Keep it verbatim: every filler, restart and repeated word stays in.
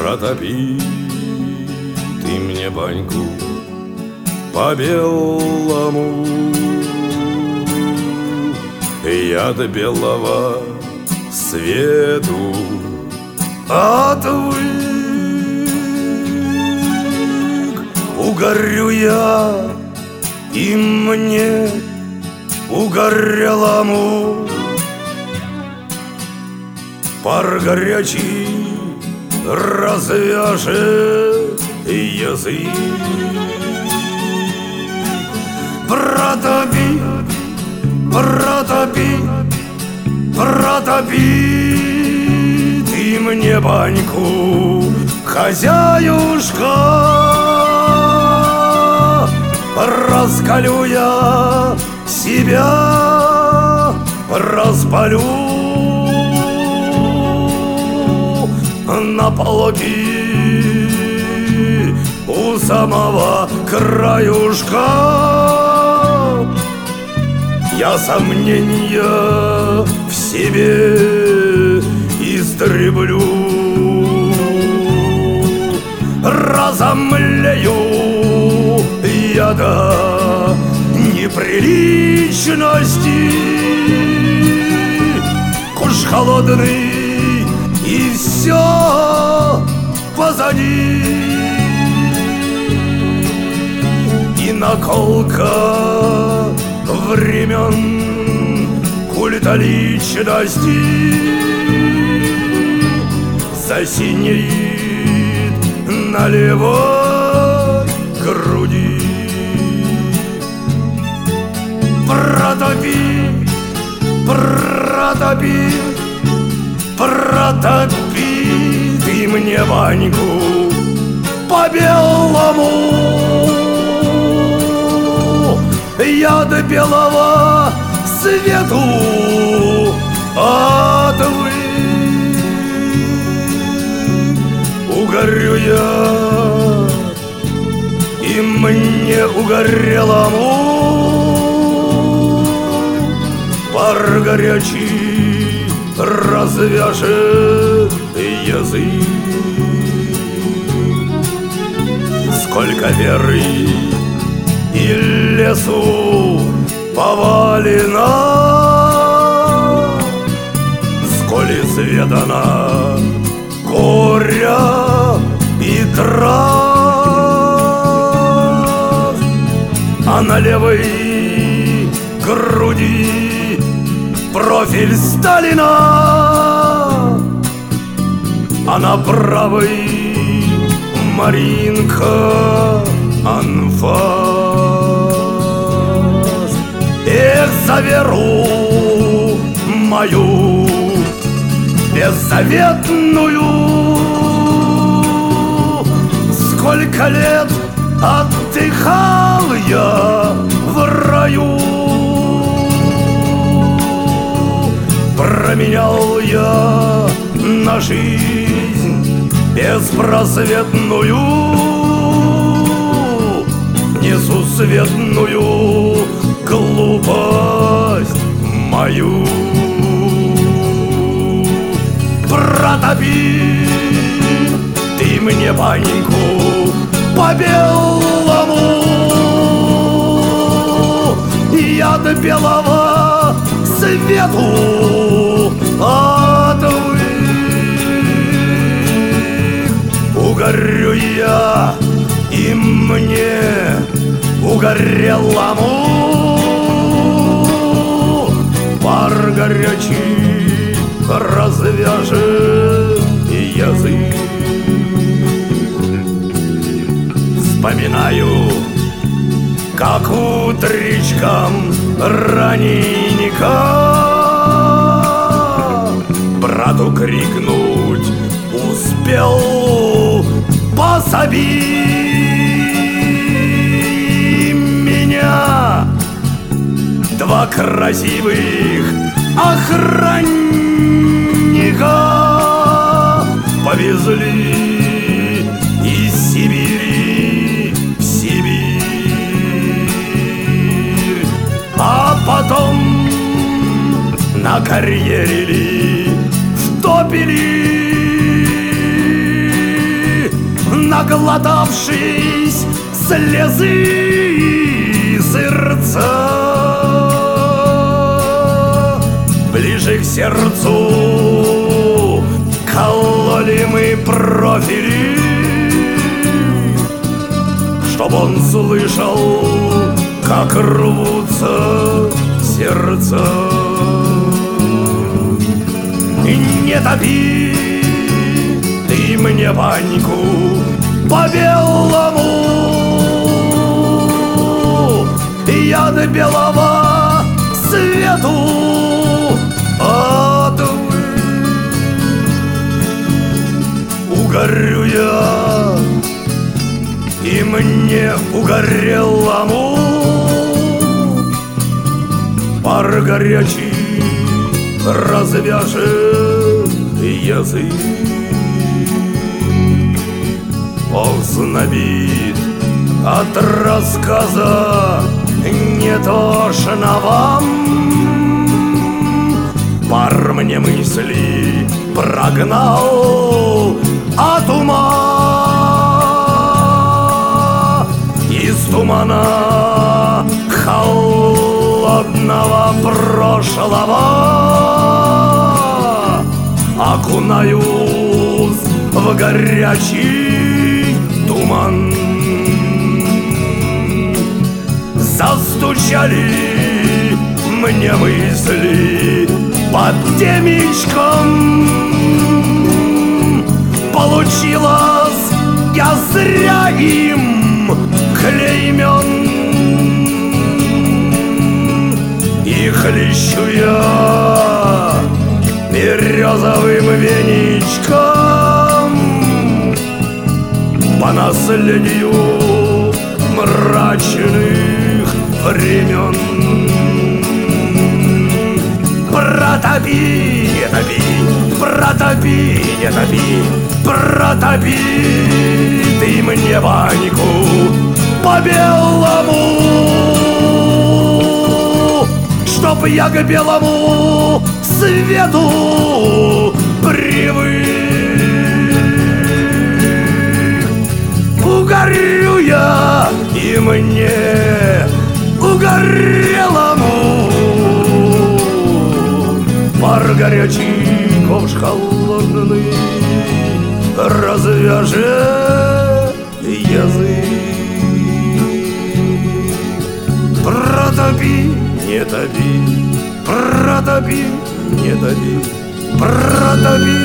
протопи ты мне баньку по белому. Я до белого свету отвык. Угорю я, и мне угорелому пар горячий развяжет язык. Протопи, протопи, протопи ты мне баньку, хозяюшка. Раскалю я себя, распалю на полки у самого краюшка. Я сомнения в себе истреблю, разомлею я до неприличности. Куш холодный, и все позади. И наколка времен культа личности засинеет на левой груди. Протопи, протопи, протопи ты мне баньку по белому. Я до белого свету отвык. Угорю я, и мне угорелому пар горячий развяжет язык. Сколько веры и лесу повалено, сколь изведано горя и трав. А на левой груди профиль Сталина, а на правой Маринка анфас. Эх, за веру мою беззаветную, сколько лет отдыхал я в раю. Променял я на жизнь беспросветную, несусветную глупость мою. Протопи ты мне баньку по белому. Я до белого свету отвык. Угорю я, и мне угорелому пар горячий развяжет язык. Вспоминаю, как утречком раненько брату крикнуть успел: пособи меня. Два красивых охранника повезли из Сибири в Сибирь, а потом на карьере ли втопили. наглотавшись слезы и сердца. Ближе к сердцу кололи мы профили, чтоб он слышал, как рвутся сердца. И не топи ты мне баньку по-белому, я до белого свету отвык. Угорю я, и мне угорелому пар горячий развяжет язык. Ползнобит от рассказа не тошно вам, пар мне мысли прогнал от ума. Из тумана холодного прошлого окунаюсь в горячий туман. Застучали мне мысли под темечком. Получилось, я зря им клеймен, и хлещу я березовым веничком по наследию мрачных времен. Протопи, не топи, протопи, не топи, протопи ты мне баньку по-белому, чтоб я к белому свету привык. Угорю я, и мне угорелому пар горячий, ковш холодный развяжет язык. Протопи, не топи, протопи, не топи, протопи.